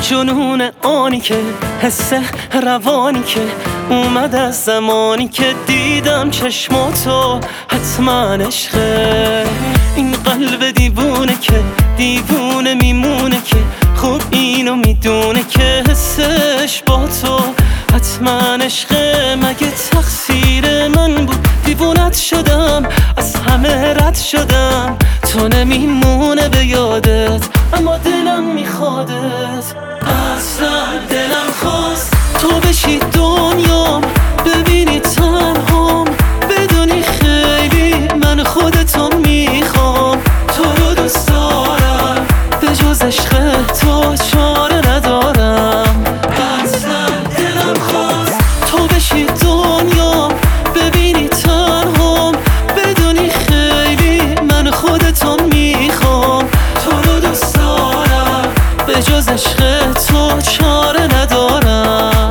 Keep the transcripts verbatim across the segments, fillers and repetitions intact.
جنون آنی که حس روانی که اومد از زمانی که دیدم چشماتو حتما عشقه. این قلب دیوونه که دیوونه میمونه که خوب اینو میدونه که حسش با تو حتما عشقه. مگه تقصیر من بود دیوونت شدم، از همه رد شدم، تو نمیمونه به یادت اما دلم میخوادت. اصلا دلم خواست تو بشی دنیام، ببینی تنهام، بدونی خیلی من خودتو میخوام. تو رو دوست دارم، به جز عشق تو چاره ندارم. اصلا دلم خواست تو بشی دنیام، ببینی تنهام، بدونی خیلی من خودتو میخوام. تو رو دوست دارم، به جز عشق تو چاره ندارم.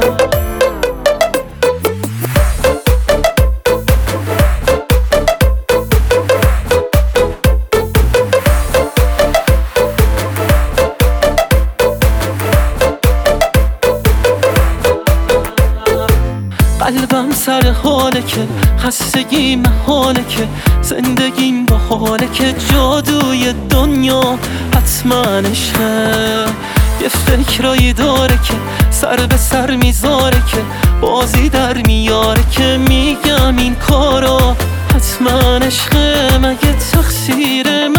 قلبم سر حاله که خستگی محاله که زندگیم با حاله که جادوی دنیا حتما عشقه. یه فکرایی داره که سر به سر میذاره که بازی در میاره که میگم این کارا حتما عشقه. مگه تقصیر